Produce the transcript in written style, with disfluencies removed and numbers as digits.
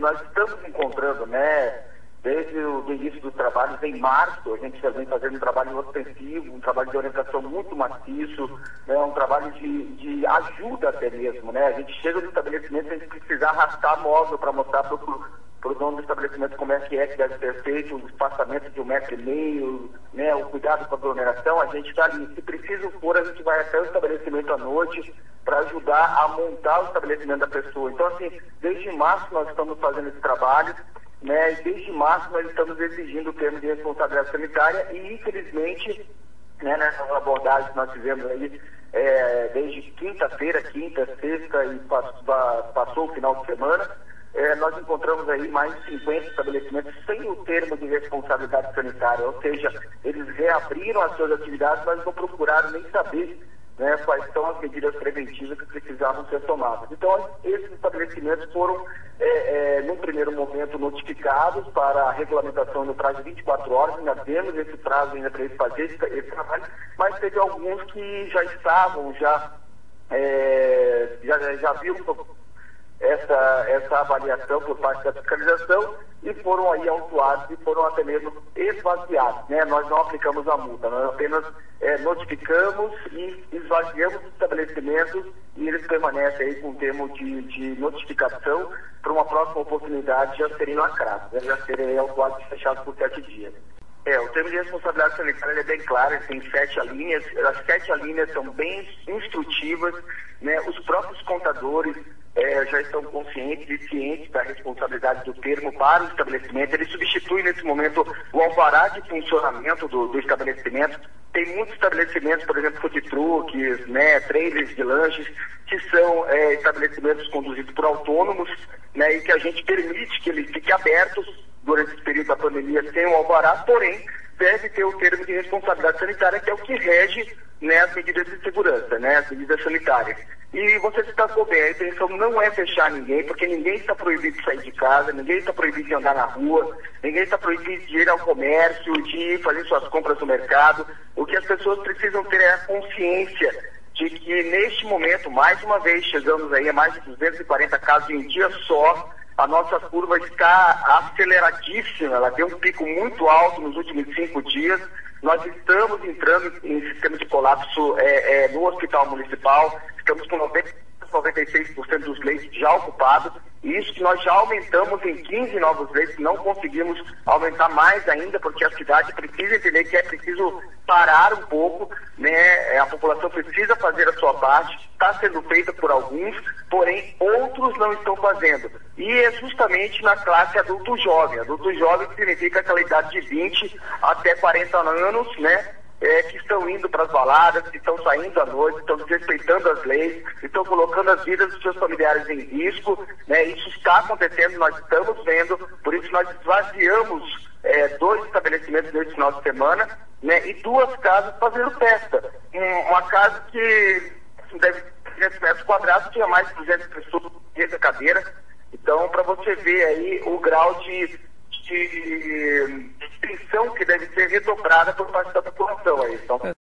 nós estamos encontrando, né, desde o início dos trabalhos, em março, a gente já vem fazendo um trabalho ostensivo, um trabalho de orientação muito maciço, né, um trabalho de ajuda até mesmo, né? A gente chega no estabelecimento sem precisar arrastar móvel para mostrar para o dono do estabelecimento como é que deve ser feito, o espaçamento de 1,5 m, né, o cuidado com a aglomeração, a gente está ali. Se preciso for, a gente vai até o estabelecimento à noite para ajudar a montar o estabelecimento da pessoa. Então, assim, desde março nós estamos fazendo esse trabalho, né, e desde março nós estamos exigindo o termo de responsabilidade sanitária e, infelizmente, né, nessas abordagens que nós fizemos aí, desde quinta-feira, quinta, sexta e passou o final de semana, nós encontramos aí mais de 50 estabelecimentos sem o termo de responsabilidade sanitária, ou seja, eles reabriram as suas atividades, mas não procuraram nem saber, né, quais são as medidas preventivas que precisavam ser tomadas. Então, esses estabelecimentos foram, num primeiro momento, notificados para a regulamentação no prazo de 24 horas, ainda temos esse prazo ainda para eles fazerem esse trabalho, mas teve alguns que já estavam, já viram essa avaliação por parte da fiscalização e foram aí autuados e foram até mesmo esvaziados, né? Nós não aplicamos a multa, nós apenas notificamos e esvaziamos os estabelecimentos e eles permanecem aí com o termo de notificação para uma próxima oportunidade já serem lacrados, né? Já serem autuados e fechados por 7 dias. O termo de responsabilidade sanitária é bem claro, ele tem 7 alíneas, as 7 alíneas são bem instrutivas, né? Os próprios contadores já estão conscientes e cientes da responsabilidade do termo para o estabelecimento. Ele substitui nesse momento o alvará de funcionamento do estabelecimento. Tem muitos estabelecimentos, por exemplo, food trucks, né, trailers de lanches, que são estabelecimentos conduzidos por autônomos, né, e que a gente permite que eles fiquem abertos durante esse período da pandemia sem o alvará, porém deve ter o termo de responsabilidade sanitária, que é o que rege, né, as medidas de segurança, né, as medidas sanitárias. E você destacou bem, a intenção não é fechar ninguém, porque ninguém está proibido de sair de casa, ninguém está proibido de andar na rua, ninguém está proibido de ir ao comércio, de fazer suas compras no mercado. O que as pessoas precisam ter é a consciência de que neste momento, mais uma vez, chegamos aí a mais de 240 casos em um dia só. A nossa curva está aceleradíssima, ela deu um pico muito alto nos últimos 5 dias. Nós estamos entrando em sistema de colapso no hospital municipal, estamos com 96% dos leitos já ocupados, e isso que nós já aumentamos em 15 novos leitos, não conseguimos aumentar mais ainda, porque a cidade precisa entender que é preciso parar um pouco, né? A população precisa fazer a sua parte, está sendo feita por alguns, porém outros não estão fazendo. E é justamente na classe adulto jovem que significa aquela idade de 20 até 40 anos, né? Que estão indo para as baladas, que estão saindo à noite, estão desrespeitando as leis, estão colocando as vidas dos seus familiares em risco, né? Isso está acontecendo, nós estamos vendo, por isso nós esvaziamos 2 estabelecimentos nesse final de semana, né? E 2 casas fazendo festa. Uma casa que deve ter 300 metros quadrados, tinha mais de 200 pessoas nessa cadeira. Então, para você ver aí o grau de distinção que deve ser redobrada por parte da população aí. Então,